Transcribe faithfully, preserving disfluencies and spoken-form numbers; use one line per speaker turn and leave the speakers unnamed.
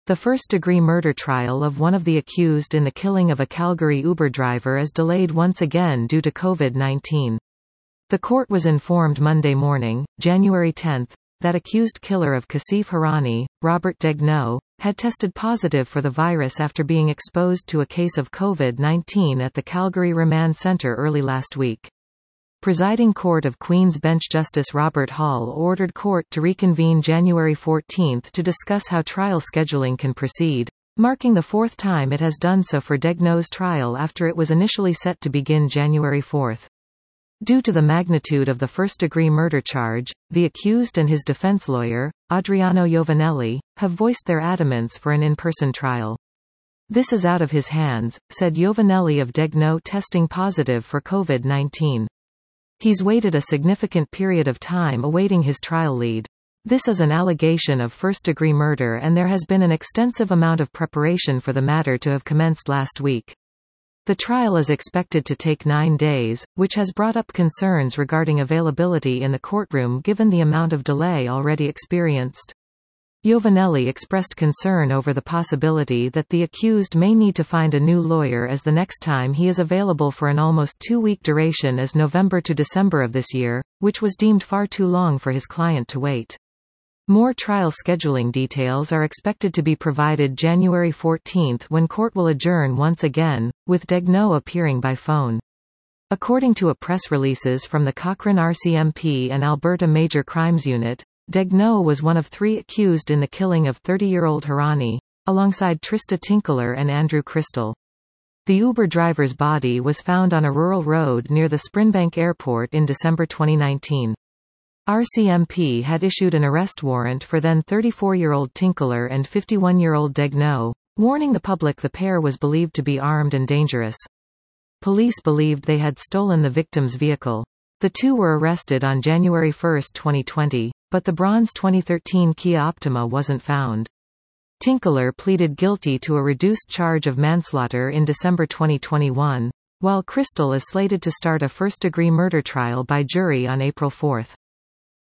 The first-degree murder trial of one of the accused in the killing of a Calgary Uber driver is delayed once again due to COVID nineteen. The court was informed Monday morning, January tenth, that accused killer of Kashif Hirani, Robert Degnaud, had tested positive for the virus after being exposed to a case of COVID nineteen at the Calgary Remand Centre early last week. Presiding Court of Queen's Bench Justice Robert Hall ordered court to reconvene January fourteenth to discuss how trial scheduling can proceed, marking the fourth time it has done so for Degnaud's trial after it was initially set to begin January fourth. Due to the magnitude of the first-degree murder charge, the accused and his defense lawyer, Adriano Giovanelli, have voiced their adamance for an in-person trial. "This is out of his hands," said Giovanelli of Degnaud testing positive for COVID nineteen. "He's waited a significant period of time awaiting his trial lead. This is an allegation of first-degree murder and there has been an extensive amount of preparation for the matter to have commenced last week. The trial is expected to take nine days, which has brought up concerns regarding availability in the courtroom given the amount of delay already experienced." Giovanelli expressed concern over the possibility that the accused may need to find a new lawyer as the next time he is available for an almost two-week duration is November to December of this year, which was deemed far too long for his client to wait. More trial scheduling details are expected to be provided January fourteenth when court will adjourn once again, with Degnaud appearing by phone. According to a press releases from the Cochrane R C M P and Alberta Major Crimes Unit, Degnaud was one of three accused in the killing of thirty-year-old Hirani, alongside Trista Tinkler and Andrew Crystal. The Uber driver's body was found on a rural road near the Springbank Airport in December twenty nineteen. R C M P had issued an arrest warrant for then thirty-four-year-old Tinkler and fifty-one-year-old Degnaud, warning the public the pair was believed to be armed and dangerous. Police believed they had stolen the victim's vehicle. The two were arrested on January first twenty twenty, but the bronze twenty thirteen Kia Optima wasn't found. Tinkler pleaded guilty to a reduced charge of manslaughter in December twenty twenty-one, while Crystal is slated to start a first-degree murder trial by jury on April fourth.